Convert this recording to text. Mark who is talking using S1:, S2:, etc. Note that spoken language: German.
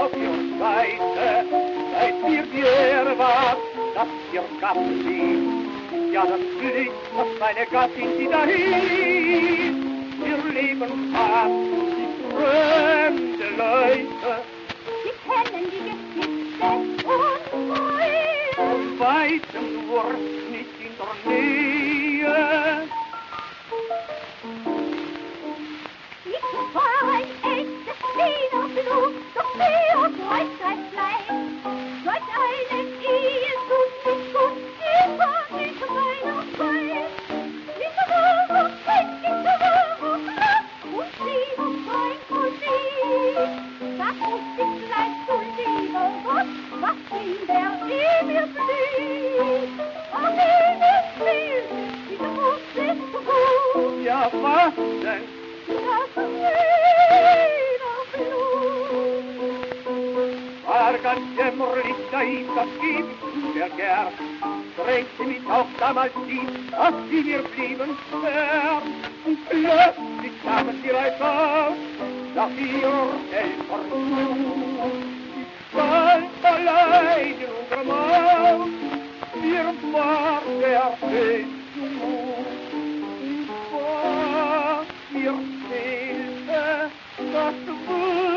S1: auf ihrer Seite, seit wir dir war, dass ihr Gatten liebt. Ja, das Glück, was meine Gattin sie dahin. Wir leben fast wie fremde Leute.
S2: Sie kennen die Geschichte unwohl.
S1: Von weitem nur, nicht in der Nähe.
S2: Nicht vor ein echtes Wienerblut, doch für Freundschaftslein. Solch eine Ehe tut nicht gut, immer in meiner Zeit. Diese Woche bringt diese Woche Nacht und sie und mein Musik. Das muss ich gleich zu lieber Gott, was in der Ehe blüht. Aber wenn es fehlt, diese Wurst ist so gut.
S1: Ja, was denn?
S2: Das
S1: War ganz jämmerlich, da ich das geb ich mir gern. Drängt sie mich auch damals lieb, als sie mir blieben fern. Und plötzlich kamen sie reiß auf, nach ihr Helfer zu. Ich stand allein in unserem Haus, mir war der Weg zu. Ich war, mir fehlte das Wunsch.